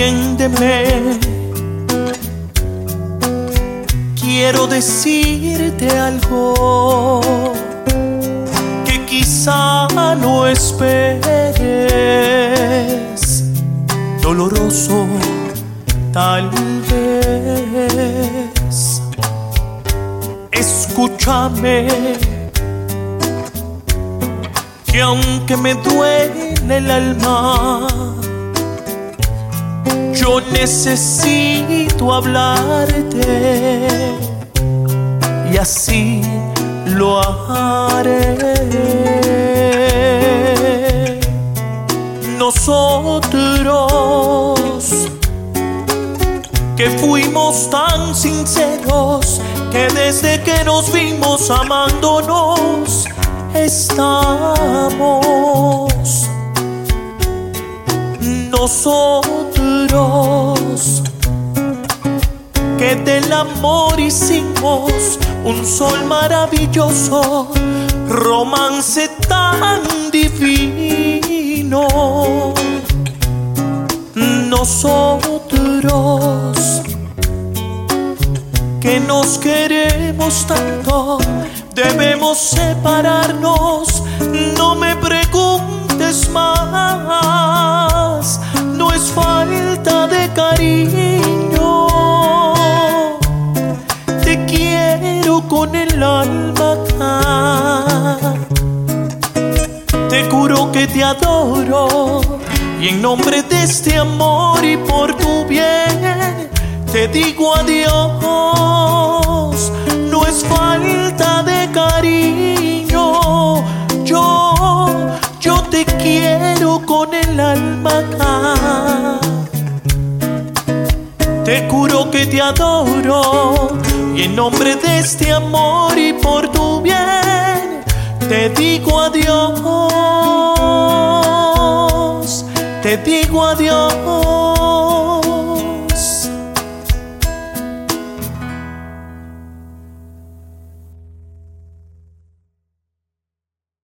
entiéndeme. Quiero decirte algo que quizá no esperes, doloroso tal vez. Escúchame, que aunque me duele el alma, yo necesito hablarte, y así lo haré. Nosotros que fuimos tan sinceros, que desde que nos vimos amándonos estamos. Nosotros que del amor hicimos un sol maravilloso, romance tan divino. Nosotros que nos queremos tanto, debemos separarnos. No me preguntes más, no es falta de cariño. Te quiero con el alma, te juro que te adoro, y en nombre de este amor y por tu bien te digo adiós. No es falta de cariño, yo te quiero con el alma. Te juro que te adoro, y en nombre de este amor y por tu bien te digo adiós. Te digo adiós.